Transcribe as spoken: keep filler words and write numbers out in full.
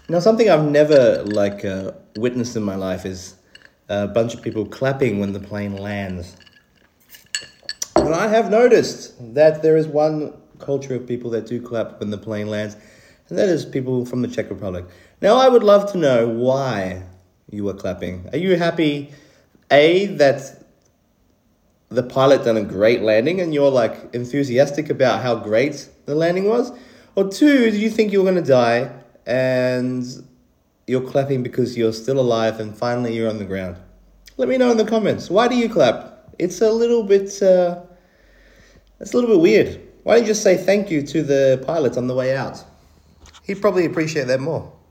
Now, something I've never like uh, witnessed in my life is a bunch of people clapping when the plane lands. But I have noticed that there is one culture of people that do clap when the plane lands, and that is people from the Czech Republic. Now, I would love to know why you were clapping. Are you happy, A, that the pilot done a great landing and you're like enthusiastic about how great the landing was? Or two, do you think you were going to die and you're clapping because you're still alive and finally you're on the ground? Let me know in the comments. Why do you clap? It's a little bit, uh, it's a little bit weird. Why don't you just say thank you to the pilot on the way out? He'd probably appreciate that more.